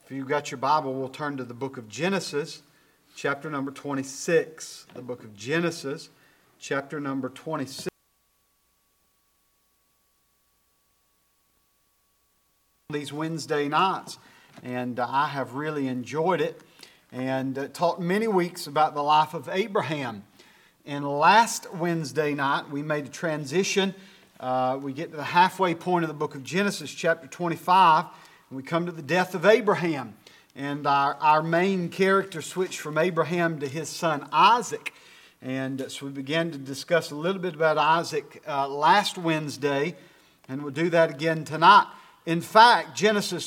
If you've got your Bible, we'll turn to the book of Genesis, chapter number 26. The book of Genesis, chapter number 26. These Wednesday nights, and I have really enjoyed it and taught many weeks about the life of Abraham. And last Wednesday night, we made a transition. We get to the halfway point of the book of Genesis, chapter 25, and we come to the death of Abraham. And our main character switched from Abraham to his son Isaac. And so we began to discuss a little bit about Isaac last Wednesday, and we'll do that again tonight. In fact, Genesis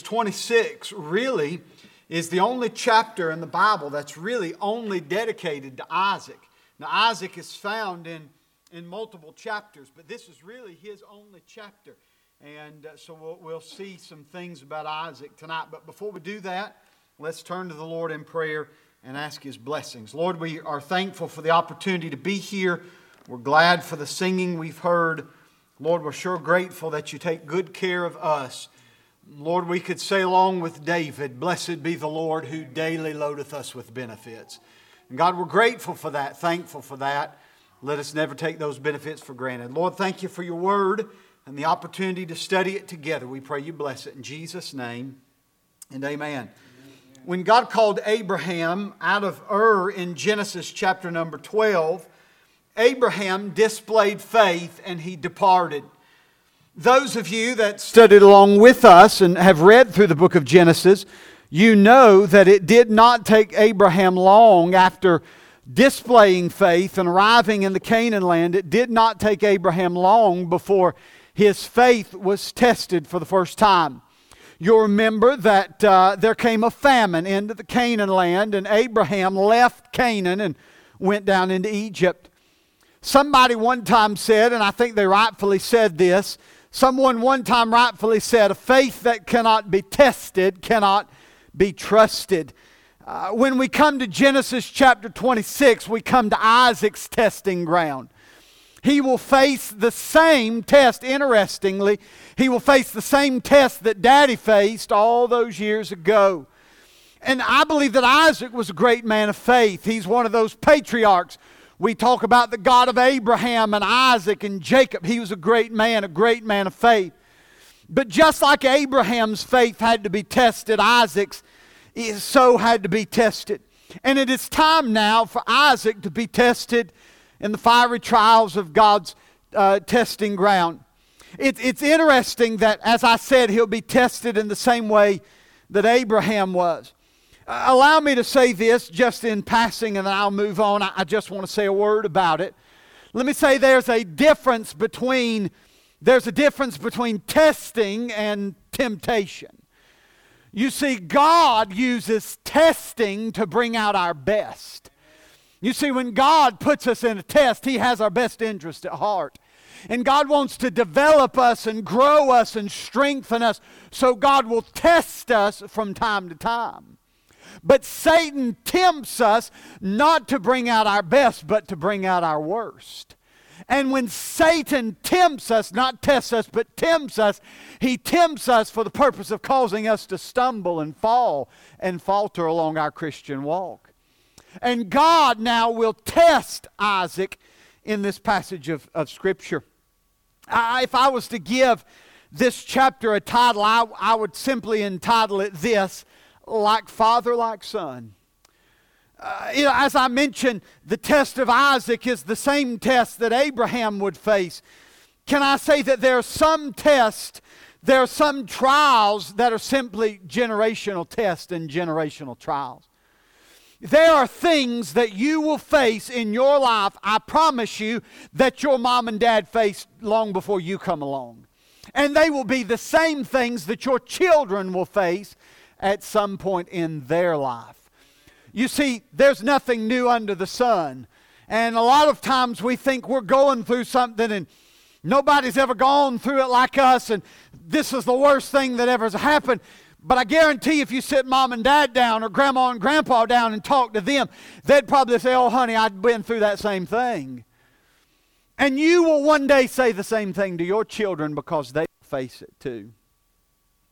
26 really is the only chapter in the Bible that's really only dedicated to Isaac. Now, Isaac is found in multiple chapters, but this is really his only chapter. And so we'll see some things about Isaac tonight. But before we do that, let's turn to the Lord in prayer and ask His blessings. Lord, we are thankful for the opportunity to be here. We're glad for the singing we've heard. Lord, we're sure grateful that You take good care of us. Lord, we could say along with David, "Blessed be the Lord who daily loadeth us with benefits." And God, we're grateful for that, thankful for that. Let us never take those benefits for granted. Lord, thank You for Your Word and the opportunity to study it together. We pray You bless it in Jesus' name, and amen. When God called Abraham out of Ur in Genesis chapter number 12, Abraham displayed faith and he departed. Those of you that studied along with us and have read through the book of Genesis, you know that it did not take Abraham long after displaying faith and arriving in the Canaan land. It did not take Abraham long before his faith was tested for the first time. You'll remember that there came a famine into the Canaan land, and Abraham left Canaan and went down into Egypt. Somebody one time said, and I think they rightfully said this, someone one time rightfully said, "A faith that cannot be tested cannot be trusted." When we come to Genesis chapter 26, we come to Isaac's testing ground. He will face the same test, interestingly. He will face the same test that Daddy faced all those years ago. And I believe that Isaac was a great man of faith. He's one of those patriarchs. We talk about the God of Abraham and Isaac and Jacob. He was a great man of faith. But just like Abraham's faith had to be tested, Isaac's so had to be tested. And it is time now for Isaac to be tested in the fiery trials of God's testing ground. It's interesting that, as I said, he'll be tested in the same way that Abraham was. Allow me to say this just in passing, and then I'll move on. I just want to say a word about it. Let me say there's a difference between testing and temptation. You see, God uses testing to bring out our best. You see, when God puts us in a test, He has our best interest at heart. And God wants to develop us and grow us and strengthen us, so God will test us from time to time. But Satan tempts us not to bring out our best, but to bring out our worst. And when Satan tempts us, not tests us, but tempts us, he tempts us for the purpose of causing us to stumble and fall and falter along our Christian walk. And God now will test Isaac in this passage of Scripture. If I was to give this chapter a title, I would simply entitle it this: Like Father, Like Son. As I mentioned, the test of Isaac is the same test that Abraham would face. Can I say that there are some tests, there are some trials that are simply generational tests and generational trials. There are things that you will face in your life, I promise you, that your mom and dad faced long before you come along. And they will be the same things that your children will face at some point in their life. You see, there's nothing new under the sun. And a lot of times we think we're going through something and nobody's ever gone through it like us, and this is the worst thing that ever has happened. But I guarantee if you sit mom and dad down or grandma and grandpa down and talk to them, they'd probably say, "Oh, honey, I've been through that same thing." And you will one day say the same thing to your children because they face it too.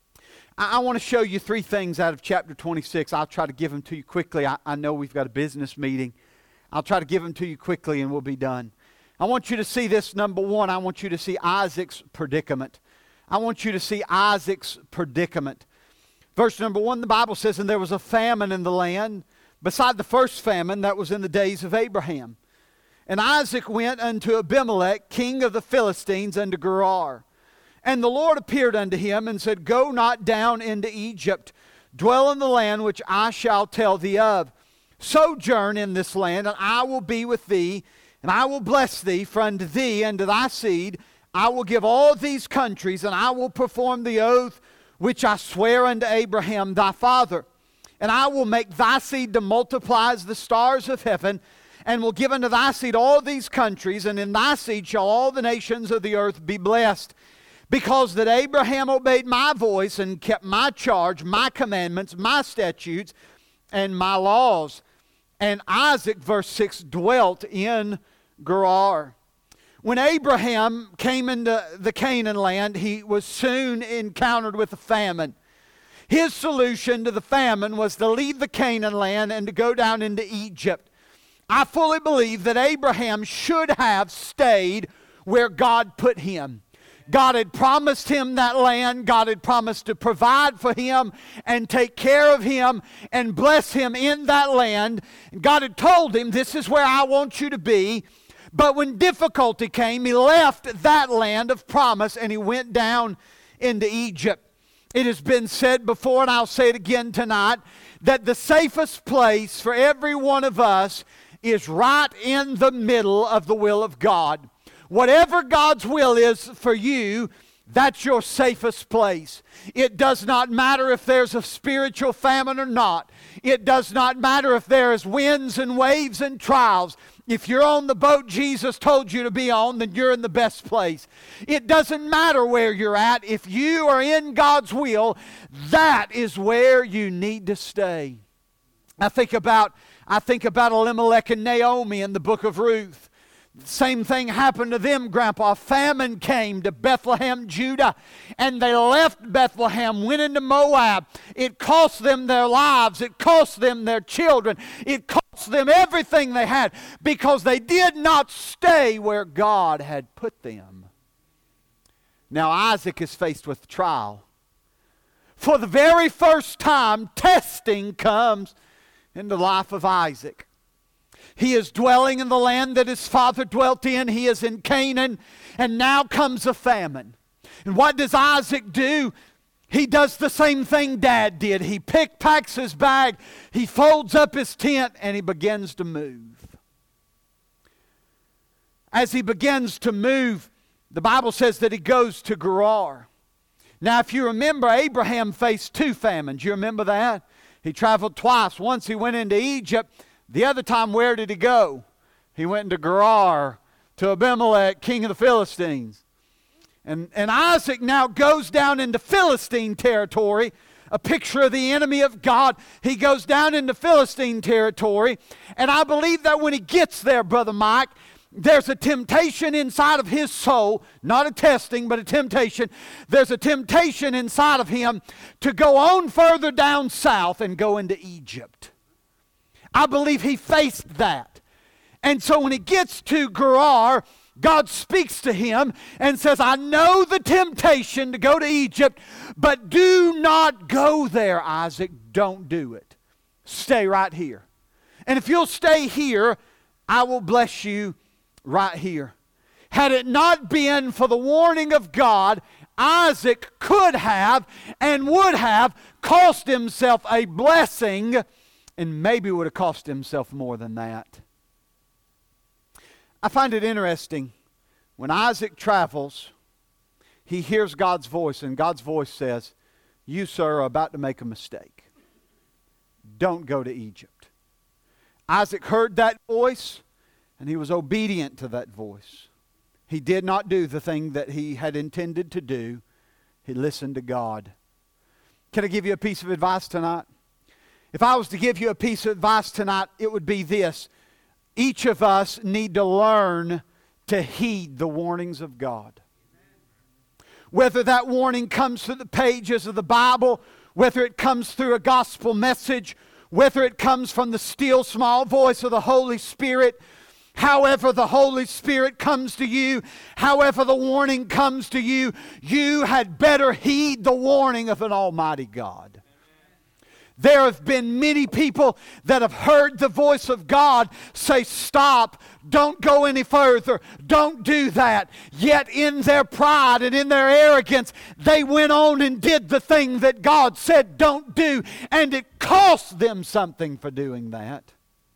I want to show you three things out of chapter 26. I'll try to give them to you quickly. I know we've got a business meeting. I'll try to give them to you quickly and we'll be done. I want you to see this. Number one, I want you to see Isaac's predicament. I want you to see Isaac's predicament. Verse number 1, the Bible says, "And there was a famine in the land, beside the first famine that was in the days of Abraham. And Isaac went unto Abimelech, king of the Philistines, unto Gerar. And the Lord appeared unto him and said, Go not down into Egypt, dwell in the land which I shall tell thee of. Sojourn in this land, and I will be with thee, and I will bless thee, for unto thee and to thy seed I will give all these countries, and I will perform the oath which I swear unto Abraham thy father. And I will make thy seed to multiply as the stars of heaven, and will give unto thy seed all these countries, and in thy seed shall all the nations of the earth be blessed. Because that Abraham obeyed my voice and kept my charge, my commandments, my statutes, and my laws. And Isaac," verse 6, "dwelt in Gerar." When Abraham came into the Canaan land, he was soon encountered with a famine. His solution to the famine was to leave the Canaan land and to go down into Egypt. I fully believe that Abraham should have stayed where God put him. God had promised him that land. God had promised to provide for him and take care of him and bless him in that land. God had told him, "This is where I want you to be." But when difficulty came, he left that land of promise and he went down into Egypt. It has been said before, and I'll say it again tonight, that the safest place for every one of us is right in the middle of the will of God. Whatever God's will is for you, that's your safest place. It does not matter if there's a spiritual famine or not. It does not matter if there's winds and waves and trials. If you're on the boat Jesus told you to be on, then you're in the best place. It doesn't matter where you're at. If you are in God's will, that is where you need to stay. I think about Elimelech and Naomi in the book of Ruth. Same thing happened to them, Grandpa. Famine came to Bethlehem, Judah, and they left Bethlehem, went into Moab. It cost them their lives. It cost them their children. It cost them everything they had because they did not stay where God had put them. Now Isaac is faced with trial. For the very first time, testing comes in the life of Isaac. He is dwelling in the land that his father dwelt in. He is in Canaan, and now comes a famine. And what does Isaac do? He does the same thing Dad did. He packs his bag, he folds up his tent, and he begins to move. As he begins to move, the Bible says that he goes to Gerar. Now, if you remember, Abraham faced two famines. You remember that? He traveled twice. Once he went into Egypt. The other time, where did he go? He went into Gerar, to Abimelech, king of the Philistines. And Isaac now goes down into Philistine territory, a picture of the enemy of God. He goes down into Philistine territory. And I believe that when he gets there, Brother Mike, there's a temptation inside of his soul, not a testing, but a temptation. There's a temptation inside of him to go on further down south and go into Egypt. I believe he faced that. And so when he gets to Gerar, God speaks to him and says, "I know the temptation to go to Egypt, but do not go there, Isaac. Don't do it. Stay right here. And if you'll stay here, I will bless you right here." Had it not been for the warning of God, Isaac could have and would have cost himself a blessing, and maybe would have cost himself more than that. I find it interesting. When Isaac travels, he hears God's voice, and God's voice says, "You, sir, are about to make a mistake. Don't go to Egypt." Isaac heard that voice, and he was obedient to that voice. He did not do the thing that he had intended to do. He listened to God. Can I give you a piece of advice tonight? If I was to give you a piece of advice tonight, it would be this. Each of us need to learn to heed the warnings of God. Whether that warning comes through the pages of the Bible, whether it comes through a gospel message, whether it comes from the still small voice of the Holy Spirit, however the Holy Spirit comes to you, however the warning comes to you, you had better heed the warning of an almighty God. There have been many people that have heard the voice of God say, stop, don't go any further, don't do that. Yet in their pride and in their arrogance, they went on and did the thing that God said don't do, and it cost them something for doing that.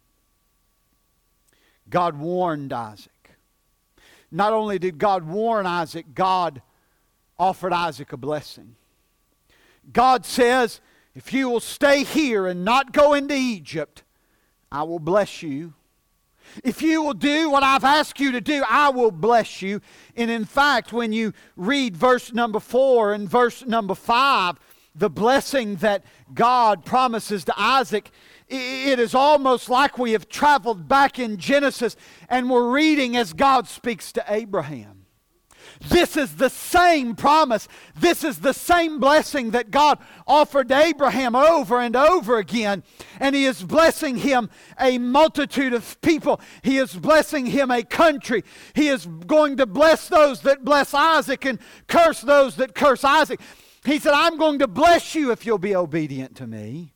God warned Isaac. Not only did God warn Isaac, God offered Isaac a blessing. God says, if you will stay here and not go into Egypt, I will bless you. If you will do what I've asked you to do, I will bless you. And in fact, when you read verse number 4 and verse number 5, the blessing that God promises to Isaac, it is almost like we have traveled back in Genesis and we're reading as God speaks to Abraham. This is the same promise. This is the same blessing that God offered to Abraham over and over again. And He is blessing him a multitude of people. He is blessing him a country. He is going to bless those that bless Isaac and curse those that curse Isaac. He said, I'm going to bless you if you'll be obedient to me.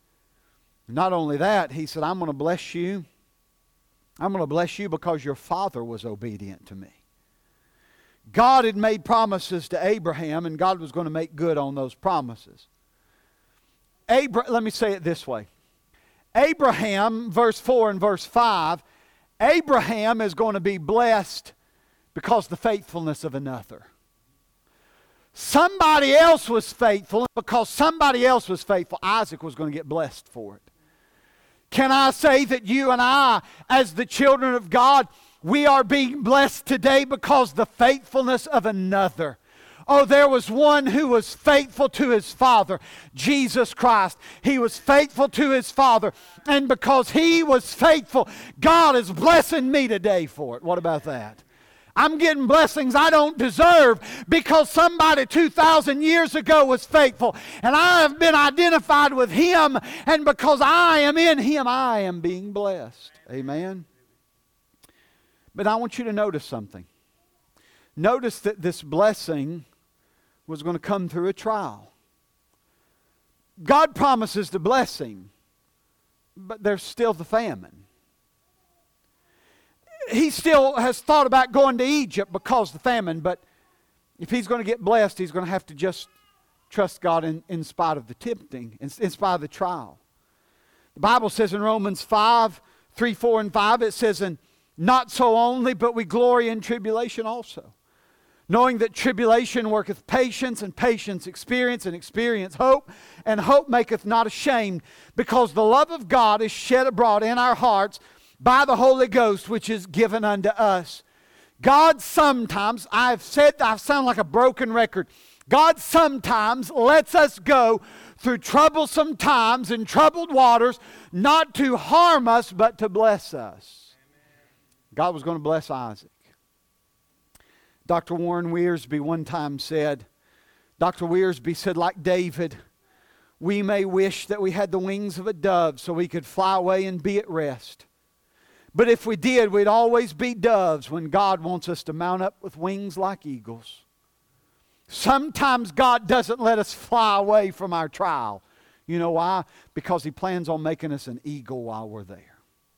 Not only that, He said, I'm going to bless you. I'm going to bless you because your father was obedient to me. God had made promises to Abraham, and God was going to make good on those promises. Let me say it this way. Abraham, verse 4 and verse 5, Abraham is going to be blessed because of the faithfulness of another. Somebody else was faithful, and because somebody else was faithful, Isaac was going to get blessed for it. Can I say that you and I, as the children of God, we are being blessed today because of the faithfulness of another. Oh, there was one who was faithful to his Father, Jesus Christ. He was faithful to his Father. And because he was faithful, God is blessing me today for it. What about that? I'm getting blessings I don't deserve because somebody 2,000 years ago was faithful. And I have been identified with Him. And because I am in Him, I am being blessed. Amen. But I want you to notice something. Notice that this blessing was going to come through a trial. God promises to bless him, but there's still the famine. He still has thought about going to Egypt because of the famine, but if he's going to get blessed, he's going to have to just trust God in spite of the tempting, in spite of the trial. The Bible says in Romans 5, 3, 4, and 5, it says, and not so only, but we glory in tribulation also, knowing that tribulation worketh patience, and patience experience, and experience hope, and hope maketh not ashamed, because the love of God is shed abroad in our hearts by the Holy Ghost, which is given unto us. God sometimes, I sound like a broken record, God sometimes lets us go through troublesome times and troubled waters, not to harm us, but to bless us. God was going to bless Isaac. Dr. Warren Wiersbe one time said, Dr. Wiersbe said, like David, we may wish that we had the wings of a dove so we could fly away and be at rest. But if we did, we'd always be doves when God wants us to mount up with wings like eagles. Sometimes God doesn't let us fly away from our trial. You know why? Because He plans on making us an eagle while we're there.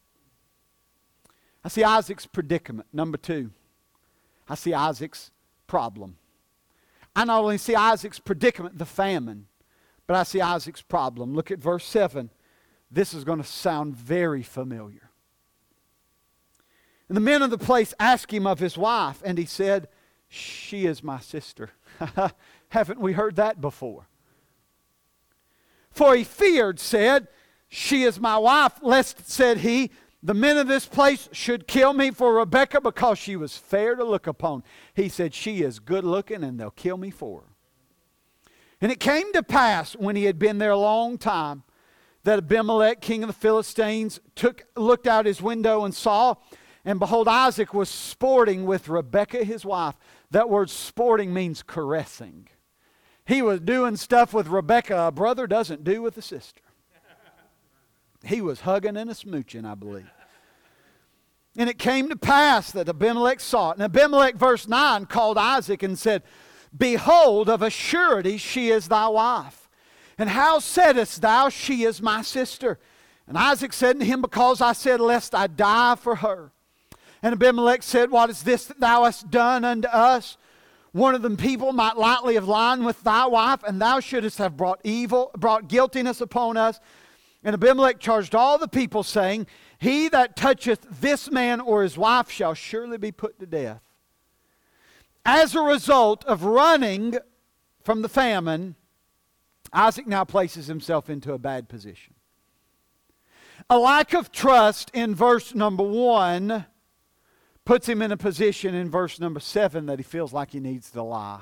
I see Isaac's predicament. Number 2, I see Isaac's problem. I not only see Isaac's predicament, the famine, but I see Isaac's problem. Look at verse 7. This is going to sound very familiar. And the men of the place asked him of his wife, and he said, she is my sister. Haven't we heard that before? For he feared, said, she is my wife, lest, said he, the men of this place should kill me for Rebekah because she was fair to look upon. He said, she is good looking and they'll kill me for her. And it came to pass when he had been there a long time that Abimelech, king of the Philistines, looked out his window and saw, and behold, Isaac was sporting with Rebekah his wife, That word sporting means caressing. He was doing stuff with Rebekah a brother doesn't do with a sister. He was hugging and a smooching, I believe. And it came to pass that Abimelech saw it. And Abimelech, verse 9, called Isaac and said, Behold, of a surety she is thy wife. And how saidest thou, she is my sister? And Isaac said unto him, Because I said, lest I die for her. And Abimelech said, What is this that thou hast done unto us? One of the people might lightly have lied with thy wife, and thou shouldest have brought guiltiness upon us. And Abimelech charged all the people, saying, He that toucheth this man or his wife shall surely be put to death. As a result of running from the famine, Isaac now places himself into a bad position. A lack of trust in verse number 1 puts him in a position in verse number 7 that he feels like he needs to lie.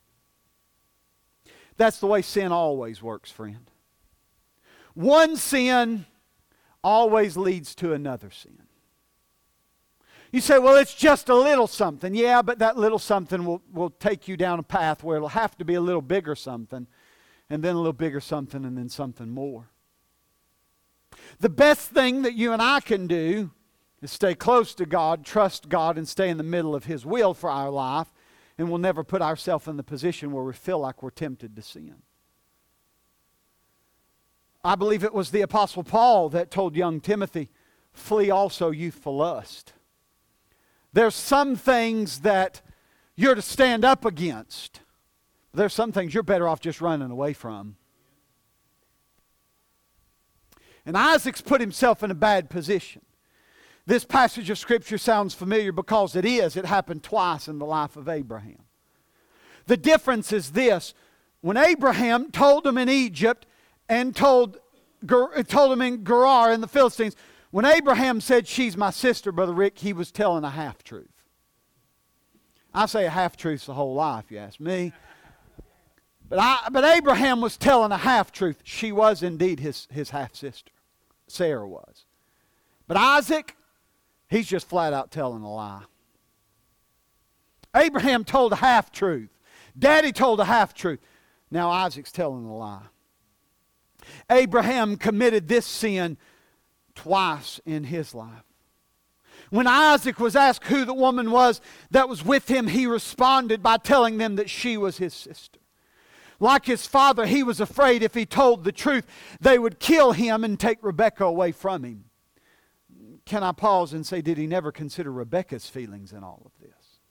That's the way sin always works, friend. One sin always leads to another sin. You say, well, it's just a little something. Yeah, but that little something will take you down a path where it'll have to be a little bigger something, and then a little bigger something, and then something more. The best thing that you and I can do is stay close to God, trust God, and stay in the middle of His will for our life, and we'll never put ourselves in the position where we feel like we're tempted to sin. I believe it was the Apostle Paul that told young Timothy, flee also youthful lust. There's some things that you're to stand up against. There's some things you're better off just running away from. And Isaac's put himself in a bad position. This passage of Scripture sounds familiar because it is. It happened twice in the life of Abraham. The difference is this. When Abraham told him in Egypt and told him in Gerar in the Philistines, when Abraham said, she's my sister, Brother Rick, he was telling a half-truth. I say a half-truth's the whole lie, if you ask me. But Abraham was telling a half-truth. She was indeed his half-sister. Sarah was. But Isaac, he's just flat out telling a lie. Abraham told a half-truth. Daddy told a half-truth. Now Isaac's telling a lie. Abraham committed this sin twice in his life. When Isaac was asked who the woman was that was with him, he responded by telling them that she was his sister. Like his father, he was afraid if he told the truth, they would kill him and take Rebekah away from him. Can I pause and say, did he never consider Rebekah's feelings in all of this?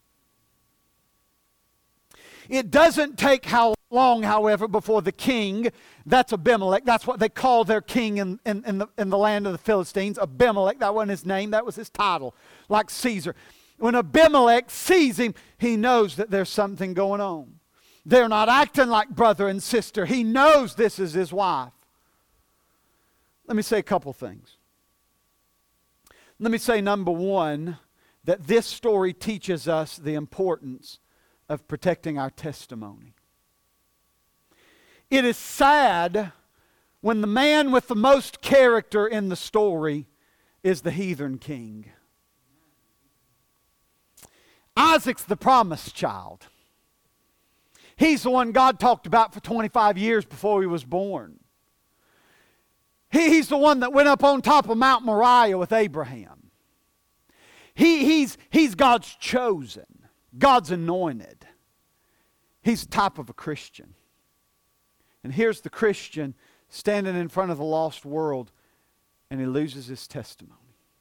It doesn't take how long, however, before the king, that's Abimelech, that's what they call their king in the land of the Philistines, Abimelech, that wasn't his name, that was his title, like Caesar. When Abimelech sees him, he knows that there's something going on. They're not acting like brother and sister. He knows this is his wife. Let me say a couple things. Let me say, number one, that this story teaches us the importance of protecting our testimony. It is sad when the man with the most character in the story is the heathen king. Isaac's the promised child. He's the one God talked about for 25 years before he was born. He's the one that went up on top of Mount Moriah with Abraham. He's God's chosen, God's anointed. He's the type of a Christian. And here's the Christian standing in front of the lost world, and he loses his testimony.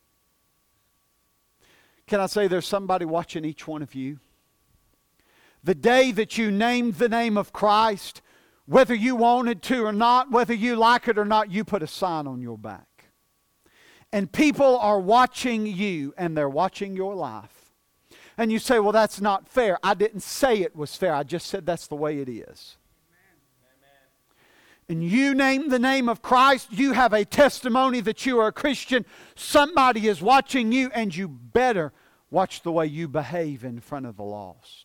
Can I say there's somebody watching each one of you? The day that you named the name of Christ, whether you wanted to or not, whether you like it or not, you put a sign on your back. And people are watching you, and they're watching your life. And you say, well, that's not fair. I didn't say it was fair. I just said that's the way it is. And you name the name of Christ, you have a testimony that you are a Christian. Somebody is watching you, and you better watch the way you behave in front of the lost.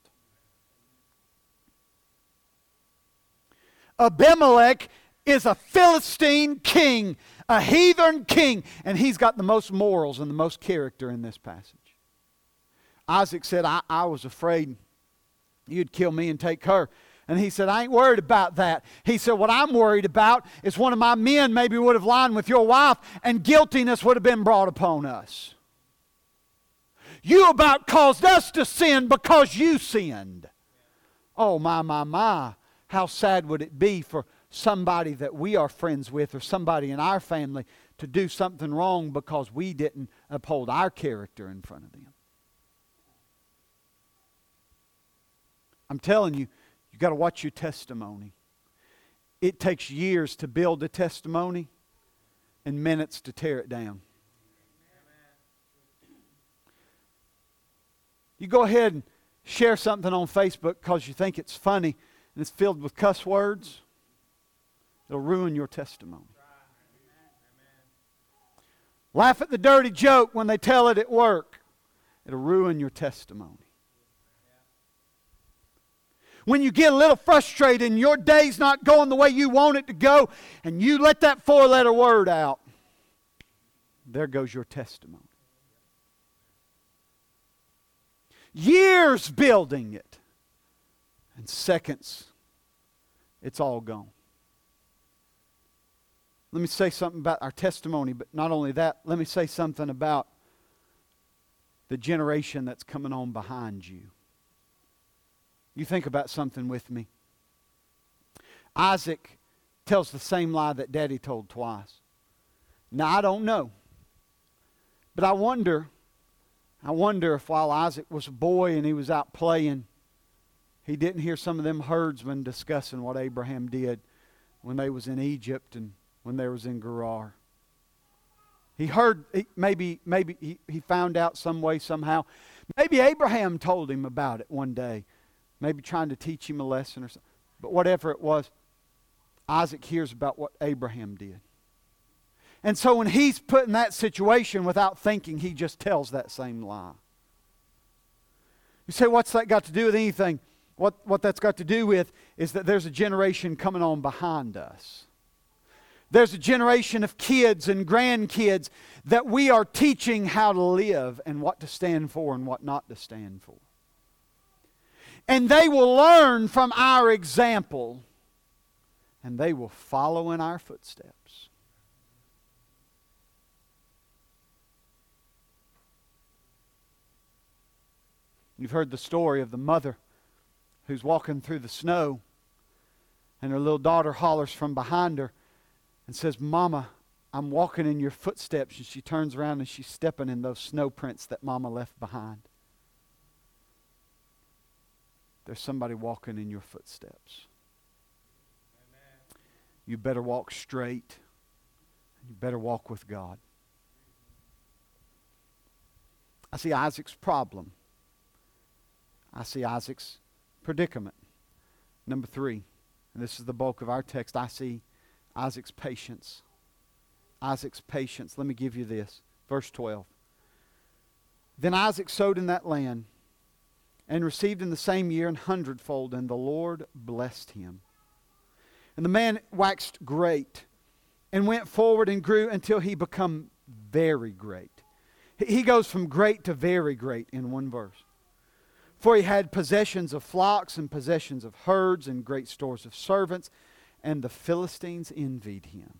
Abimelech is a Philistine king, a heathen king, and he's got the most morals and the most character in this passage. Isaac said, I was afraid You'd kill me and take her. And he said, I ain't worried about that. He said, what I'm worried about is one of my men maybe would have lied with your wife and guiltiness would have been brought upon us. You about caused us to sin because you sinned. Oh, my. How sad would it be for somebody that we are friends with or somebody in our family to do something wrong because we didn't uphold our character in front of them. I'm telling you, you got to watch your testimony. It takes years to build a testimony and minutes to tear it down. You go ahead and share something on Facebook because you think it's funny and it's filled with cuss words. It'll ruin your testimony. Laugh at the dirty joke when they tell it at work. It'll ruin your testimony. When you get a little frustrated and your day's not going the way you want it to go, and you let that 4-letter word out, there goes your testimony. Years building it, and seconds, it's all gone. Let me say something about our testimony, but not only that, let me say something about the generation that's coming on behind you. You think about something with me. Isaac tells the same lie that Daddy told twice. Now, I don't know. But I wonder if while Isaac was a boy and he was out playing, he didn't hear some of them herdsmen discussing what Abraham did when they was in Egypt and when they was in Gerar. He heard, maybe he found out some way, somehow. Maybe Abraham told him about it one day. Maybe trying to teach him a lesson or something. But whatever it was, Isaac hears about what Abraham did. And so when he's put in that situation without thinking, he just tells that same lie. You say, what's that got to do with anything? What that's got to do with is that there's a generation coming on behind us. There's a generation of kids and grandkids that we are teaching how to live and what to stand for and what not to stand for. And they will learn from our example, and they will follow in our footsteps. You've heard the story of the mother who's walking through the snow, and her little daughter hollers from behind her and says, Mama, I'm walking in your footsteps. And she turns around and she's stepping in those snow prints that Mama left behind. There's somebody walking in your footsteps. Amen. You better walk straight. You better walk with God. I see Isaac's problem. I see Isaac's predicament. Number 3, and this is the bulk of our text, I see Isaac's patience. Isaac's patience. Let me give you this. Verse 12. Then Isaac sowed in that land and received in the same year 100-fold, and the Lord blessed him. And the man waxed great and went forward and grew until he become very great. He goes from great to very great in one verse. For he had possessions of flocks and possessions of herds and great stores of servants, and the Philistines envied him.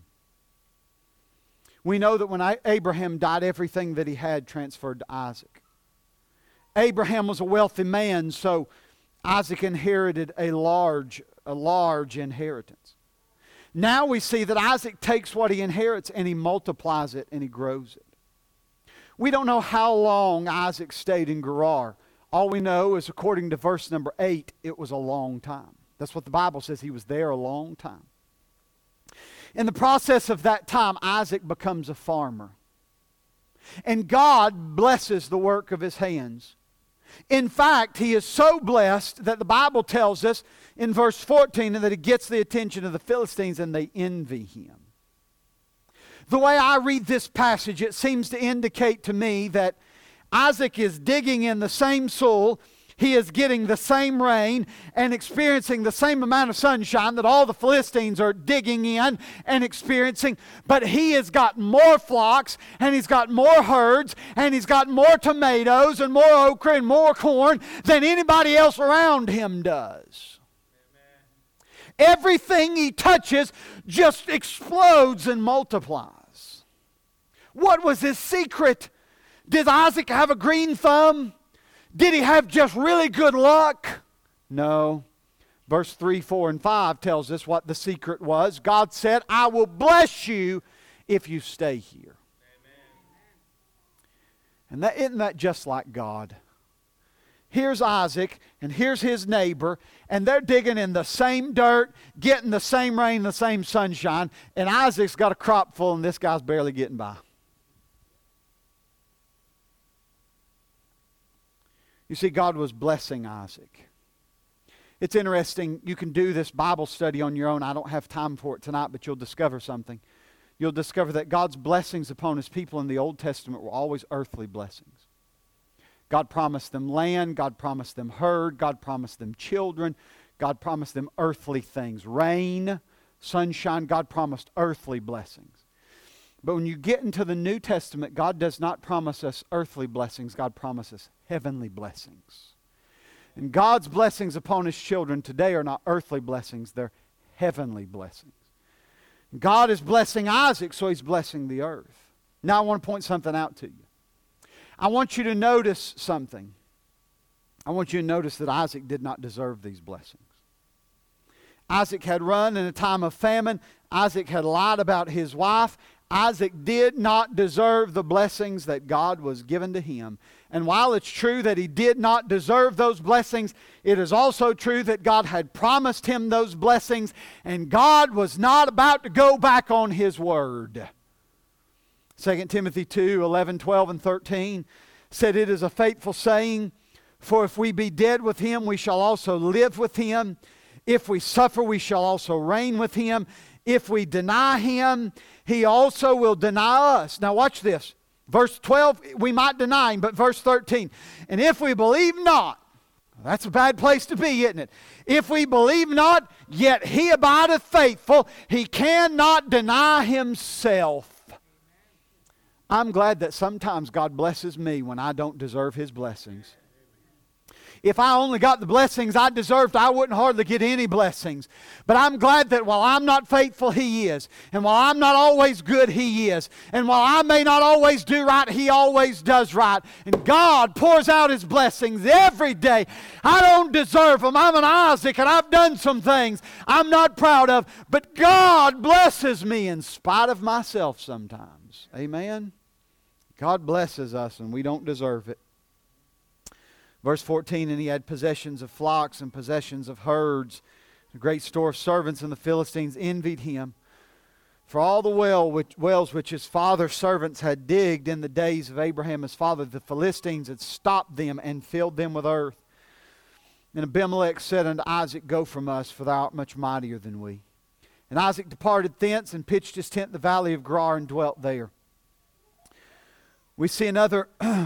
We know that when Abraham died, everything that he had transferred to Isaac. Abraham was a wealthy man, so Isaac inherited a large inheritance. Now we see that Isaac takes what he inherits and he multiplies it and he grows it. We don't know how long Isaac stayed in Gerar. All we know is, according to verse number 8, it was a long time. That's what the Bible says. He was there a long time. In the process of that time, Isaac becomes a farmer. And God blesses the work of his hands. In fact, he is so blessed that the Bible tells us in verse 14 that he gets the attention of the Philistines and they envy him. The way I read this passage, it seems to indicate to me that Isaac is digging in the same soil. he is getting the same rain and experiencing the same amount of sunshine that all the Philistines are digging in and experiencing. But he has got more flocks, and he's got more herds, and he's got more tomatoes and more okra and more corn than anybody else around him does. Everything he touches just explodes and multiplies. What was his secret? Did Isaac have a green thumb? Did he have just really good luck? No. Verse 3, 4, and 5 tells us what the secret was. God said, I will bless you if you stay here. And isn't that just like God? Here's Isaac, and here's his neighbor, and they're digging in the same dirt, getting the same rain, the same sunshine, and Isaac's got a crop full, and this guy's barely getting by. You see, God was blessing Isaac. It's interesting. You can do this Bible study on your own. I don't have time for it tonight, but you'll discover something. You'll discover that God's blessings upon His people in the Old Testament were always earthly blessings. God promised them land. God promised them herd. God promised them children. God promised them earthly things. Rain, sunshine. God promised earthly blessings. But when you get into the New Testament, God does not promise us earthly blessings. God promises heavenly blessings. And God's blessings upon His children today are not earthly blessings. They're heavenly blessings. God is blessing Isaac, so He's blessing the earth. Now I want to point something out to you. I want you to notice something. I want you to notice that Isaac did not deserve these blessings. Isaac had run in a time of famine. Isaac had lied about his wife. Isaac did not deserve the blessings that God was given to him. And while it's true that he did not deserve those blessings, it is also true that God had promised him those blessings, and God was not about to go back on His word. 2 Timothy 2, 11, 12, and 13 said, it is a faithful saying, for if we be dead with Him, we shall also live with Him. If we suffer, we shall also reign with Him. If we deny Him, He also will deny us. Now watch this. Verse 12, we might deny Him, but verse 13. And if we believe not, that's a bad place to be, isn't it? If we believe not, yet He abideth faithful. He cannot deny Himself. I'm glad that sometimes God blesses me when I don't deserve His blessings. If I only got the blessings I deserved, I wouldn't hardly get any blessings. But I'm glad that while I'm not faithful, He is. And while I'm not always good, He is. And while I may not always do right, He always does right. And God pours out His blessings every day. I don't deserve them. I'm an Isaac, and I've done some things I'm not proud of. But God blesses me in spite of myself sometimes. Amen? God blesses us, and we don't deserve it. Verse 14, and he had possessions of flocks and possessions of herds, a great store of servants, and the Philistines envied him. For all the wells which his father's servants had digged in the days of Abraham his father, the Philistines had stopped them and filled them with earth. And Abimelech said unto Isaac, go from us, for thou art much mightier than we. And Isaac departed thence and pitched his tent in the valley of Gerar and dwelt there. We see another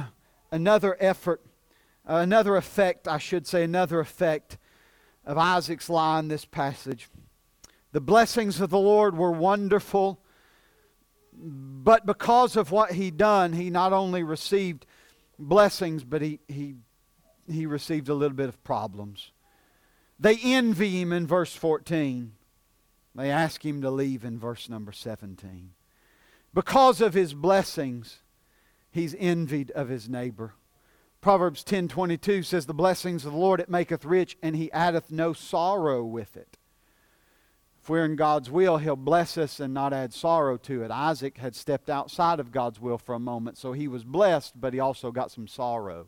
effect of Isaac's lie in this passage. The blessings of the Lord were wonderful, but because of what he'd done, he not only received blessings, but he received a little bit of problems. They envy him in verse 14. They ask him to leave in verse number 17. Because of his blessings, he's envied of his neighbor. Proverbs 10:22 says, the blessings of the Lord, it maketh rich, and He addeth no sorrow with it. If we're in God's will, He'll bless us and not add sorrow to it. Isaac had stepped outside of God's will for a moment, so he was blessed, but he also got some sorrow.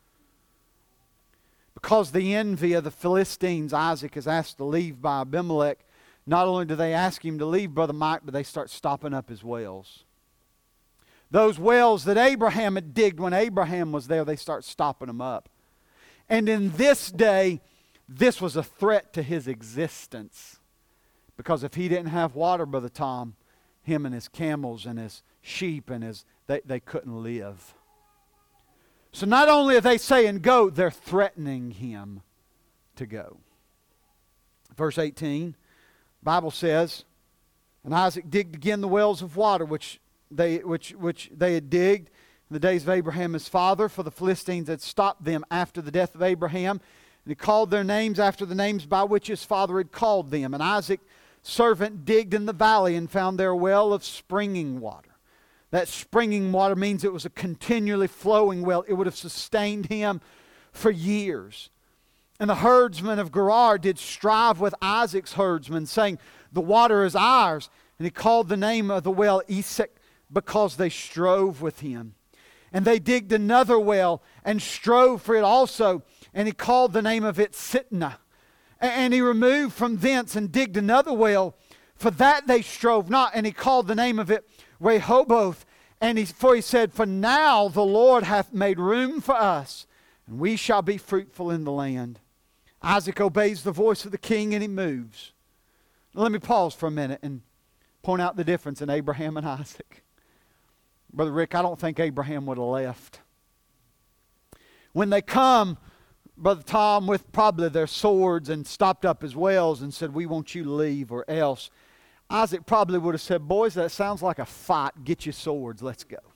Because the envy of the Philistines, Isaac is asked to leave by Abimelech. Not only do they ask him to leave, Brother Mike, but they start stopping up his wells. Those wells that Abraham had digged when Abraham was there, they start stopping them up. And in this day, this was a threat to his existence. Because if he didn't have water, Brother Tom, him and his camels and his sheep and they couldn't live. So not only are they saying go, they're threatening him to go. Verse 18, the Bible says, and Isaac digged again the wells of water which they had digged in the days of Abraham his father, for the Philistines had stopped them after the death of Abraham. And he called their names after the names by which his father had called them. And Isaac's servant digged in the valley and found there a well of springing water. That springing water means it was a continually flowing well. It would have sustained him for years. And the herdsmen of Gerar did strive with Isaac's herdsmen, saying, the water is ours. And he called the name of the well Esek, because they strove with him. And they digged another well and strove for it also. And he called the name of it Sitnah. And he removed from thence and digged another well. For that they strove not. And he called the name of it Rehoboth. For he said, for now the Lord hath made room for us, and we shall be fruitful in the land. Isaac obeys the voice of the king, and he moves. Let me pause for a minute and point out the difference in Abraham and Isaac. Brother Rick, I don't think Abraham would have left. When they come, Brother Tom, with probably their swords and stopped up his wells and said, we want you to leave or else, Isaac probably would have said, boys, that sounds like a fight. Get your swords. Let's go.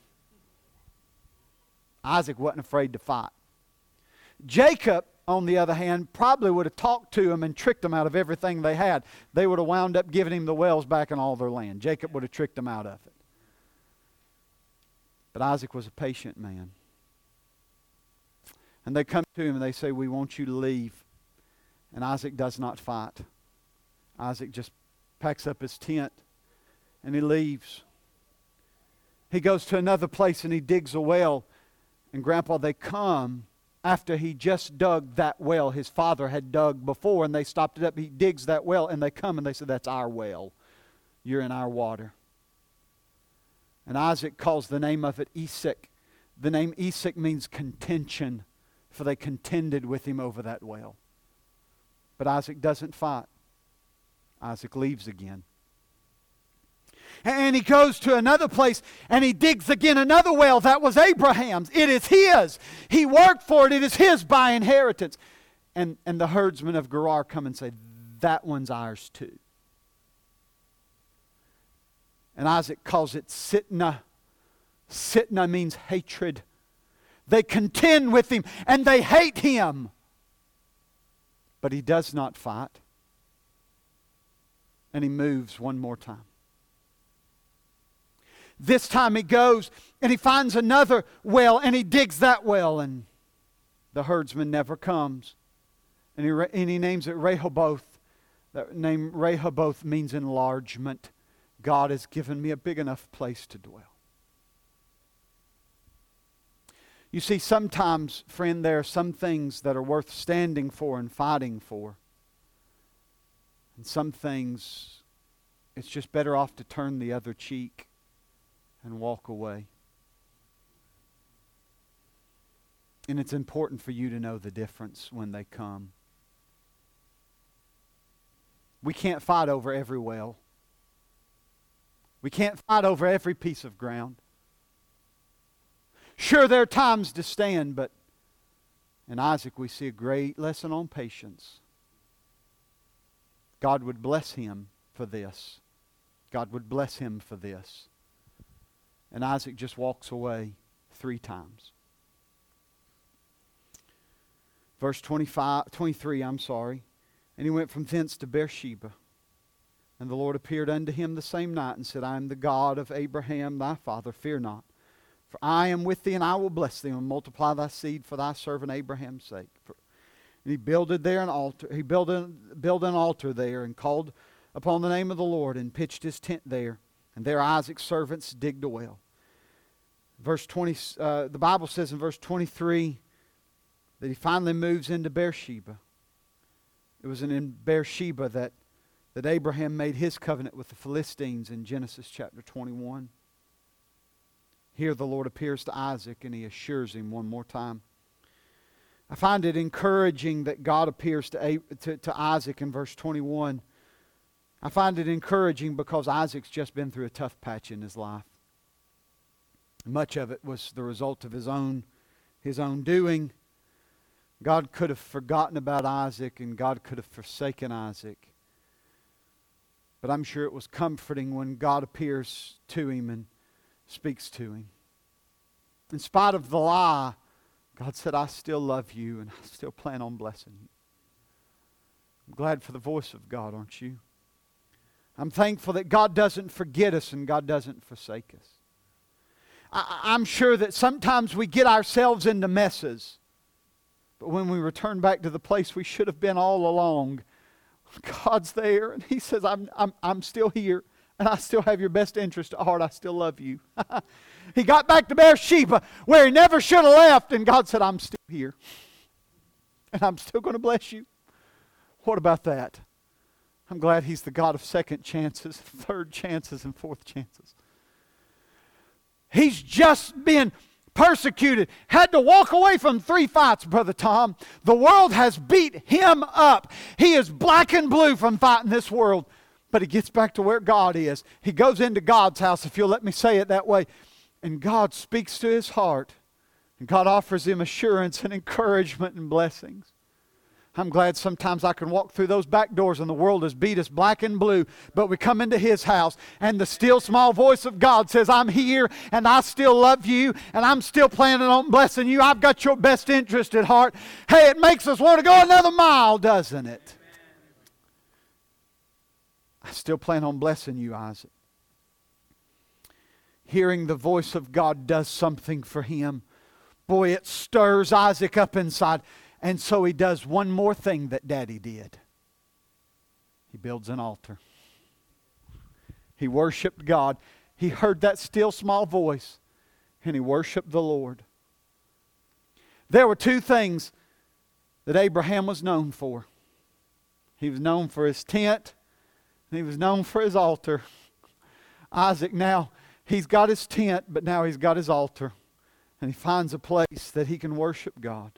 Isaac wasn't afraid to fight. Jacob, on the other hand, probably would have talked to him and tricked them out of everything they had. They would have wound up giving him the wells back and all their land. Jacob would have tricked them out of it. But Isaac was a patient man. And they come to him and they say, we want you to leave. And Isaac does not fight. Isaac just packs up his tent and he leaves. He goes to another place and he digs a well. And Grandpa, they come after he just dug that well his father had dug before, and they stopped it up. He digs that well and they come and they say, that's our well. You're in our water. And Isaac calls the name of it Esek. The name Esek means contention, for they contended with him over that well. But Isaac doesn't fight. Isaac leaves again. And he goes to another place and he digs again another well. That was Abraham's. It is his. He worked for it. It is his by inheritance. And the herdsmen of Gerar come and say, that one's ours too. And Isaac calls it Sitnah. Sitnah means hatred. They contend with him and they hate him. But he does not fight. And he moves one more time. This time he goes and he finds another well and he digs that well, and the herdsman never comes. And he names it Rehoboth. That name Rehoboth means enlargement. God has given me a big enough place to dwell. You see, sometimes, friend, there are some things that are worth standing for and fighting for. And some things, it's just better off to turn the other cheek and walk away. And it's important for you to know the difference when they come. We can't fight over every well. We can't fight over every piece of ground. Sure, there are times to stand, but in Isaac we see a great lesson on patience. God would bless him for this. God would bless him for this. And Isaac just walks away 3 times. Verse 23, And he went from thence to Beersheba. And the Lord appeared unto him the same night and said, I am the God of Abraham thy father, fear not. For I am with thee, and I will bless thee, and multiply thy seed for thy servant Abraham's sake. And he builded there an altar. He built an altar there, and called upon the name of the Lord, and pitched his tent there. And there Isaac's servants digged a well. Verse 20, the Bible says in verse 23 that he finally moves into Beersheba. It was in Beersheba that Abraham made his covenant with the Philistines in Genesis chapter 21. Here the Lord appears to Isaac and he assures him one more time. I find it encouraging that God appears to Isaac in verse 21. I find it encouraging because Isaac's just been through a tough patch in his life. Much of it was the result of his own his own doing. God could have forgotten about Isaac, and God could have forsaken Isaac. But I'm sure it was comforting when God appears to him and speaks to him. In spite of the lie, God said, I still love you and I still plan on blessing you. I'm glad for the voice of God, aren't you? I'm thankful that God doesn't forget us and God doesn't forsake us. I'm sure that sometimes we get ourselves into messes. But when we return back to the place we should have been all along, God's there and He says, I'm still here and I still have your best interest at heart. I still love you. He got back to Beersheba where he never should have left, and God said, I'm still here. And I'm still going to bless you. What about that? I'm glad He's the God of second chances, third chances, and fourth chances. He's just been persecuted, had to walk away from 3 fights, Brother Tom. The world has beat him up. He is black and blue from fighting this world. But he gets back to where God is. He goes into God's house, if you'll let me say it that way. And God speaks to his heart. And God offers him assurance and encouragement and blessings. I'm glad sometimes I can walk through those back doors and the world has beat us black and blue. But we come into His house and the still small voice of God says, I'm here and I still love you and I'm still planning on blessing you. I've got your best interest at heart. Hey, it makes us want to go another mile, doesn't it? I still plan on blessing you, Isaac. Hearing the voice of God does something for him. Boy, it stirs Isaac up inside. And so he does one more thing that Daddy did. He builds an altar. He worshiped God. He heard that still small voice and he worshiped the Lord. There were 2 things that Abraham was known for. He was known for his tent and he was known for his altar. Isaac now, he's got his tent, but now he's got his altar. And he finds a place that he can worship God.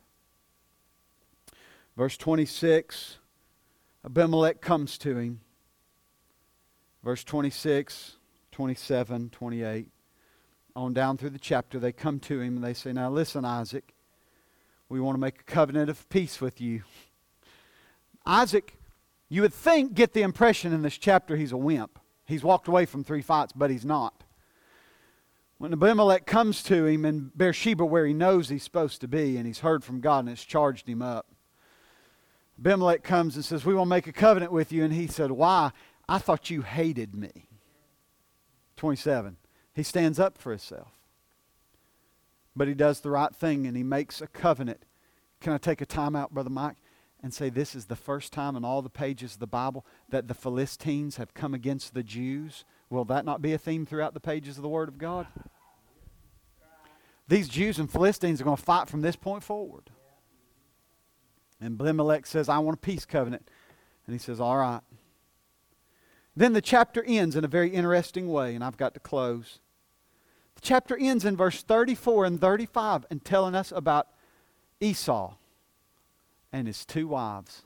Verse 26, Abimelech comes to him. Verse 26, 27, 28. On down through the chapter, they come to him and they say, now listen, Isaac, we want to make a covenant of peace with you. Isaac, you would think, get the impression in this chapter he's a wimp. He's walked away from 3 fights, but he's not. When Abimelech comes to him in Beersheba where he knows he's supposed to be and he's heard from God and it's charged him up, Abimelech comes and says, we want to make a covenant with you. And he said, why? I thought you hated me. 27. He stands up for himself. But he does the right thing and he makes a covenant. Can I take a time out, Brother Mike, and say this is the first time in all the pages of the Bible that the Philistines have come against the Jews? Will that not be a theme throughout the pages of the Word of God? These Jews and Philistines are going to fight from this point forward. And Abimelech says, I want a peace covenant. And he says, all right. Then the chapter ends in a very interesting way, and I've got to close. The chapter ends in verse 34 and 35 and telling us about Esau and his 2 wives.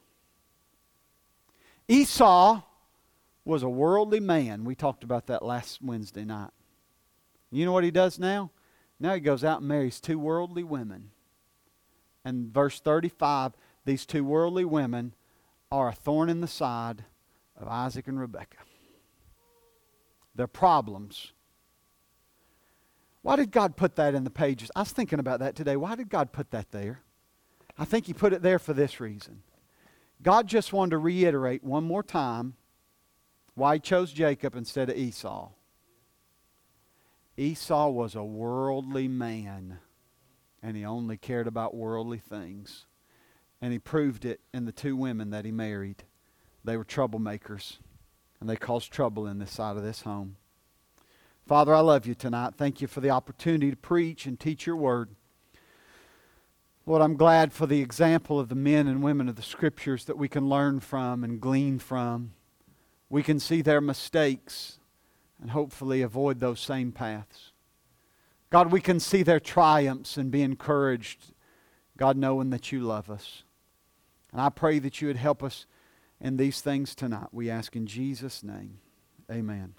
Esau was a worldly man. We talked about that last Wednesday night. You know what he does now? Now he goes out and marries 2 worldly women. And verse 35, these 2 worldly women are a thorn in the side of Isaac and Rebekah. They're problems. Why did God put that in the pages? I was thinking about that today. Why did God put that there? I think He put it there for this reason. God just wanted to reiterate one more time why He chose Jacob instead of Esau. Esau was a worldly man, and he only cared about worldly things. And he proved it in the 2 women that he married. They were troublemakers, and they caused trouble in this side of this home. Father, I love you tonight. Thank you for the opportunity to preach and teach your word. Lord, I'm glad for the example of the men and women of the Scriptures that we can learn from and glean from. We can see their mistakes and hopefully avoid those same paths. God, we can see their triumphs and be encouraged, God, knowing that you love us. And I pray that you would help us in these things tonight. We ask in Jesus' name. Amen.